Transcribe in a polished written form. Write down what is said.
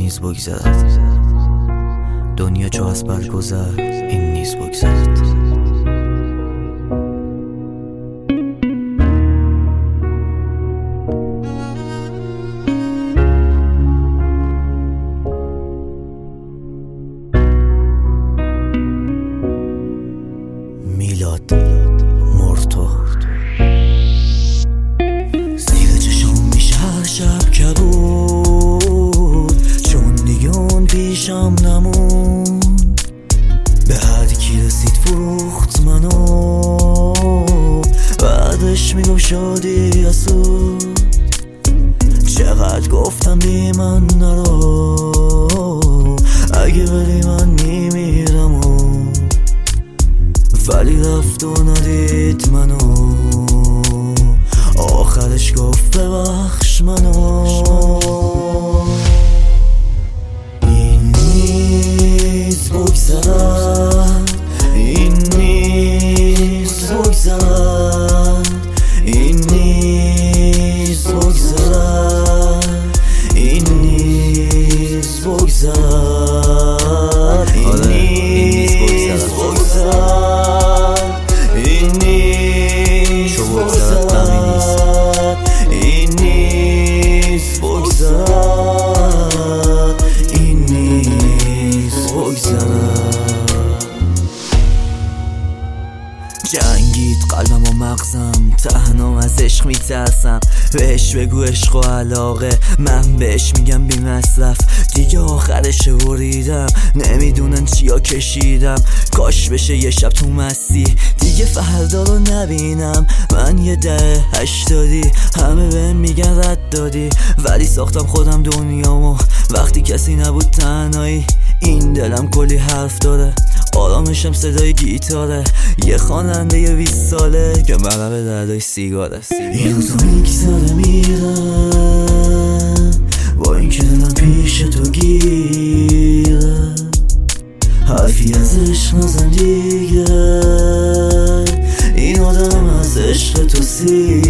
نیز بگذرد، دنیا چو از بر گذر این نیز بگذرد. میلاد مرتو زیر چشم میشه هر شب کبود، چون دیگه اون پیشم نمون. به هر کی رسید فروخت منو، بعدش میگم شادی اسود. چقدر گفتم بی من نرو، اگه بری من میمیرم، ولی رفت و ندید منو. آخرش گفت ببخش منو. این نیز بگذرد، این نیز بگذرد، این نیز بگذرد، این نیز بگذرد، این نیز بگذرد، این نیز بگذرد، این نیز بگذرد، این نیز بگذرد. جنگید قلبم و مغزم، تنها از عشق میترسم. بهش بگو عشق و علاقه، من بهش میگم بی مصرف. دیگه آخرش بریدم، نمیدونن چیا کشیدم. کاش بشه یه شب تو مستی دیگه فردا رو نبینم. من یه 80 همه بهم میگن رد دادی، ولی ساختم خودم دنیامو وقتی کسی نبود تنهایی. این دلم کلی حرف داره، آرامشم صدای گیتاره. یه خواننده 20 ساله که مغرب دردای سیگاره. این روزا میگذره میره، با این که دلم پیش تو گیره. حرفی از عشق نزن دیگه، این آدم از عشق تو سیره.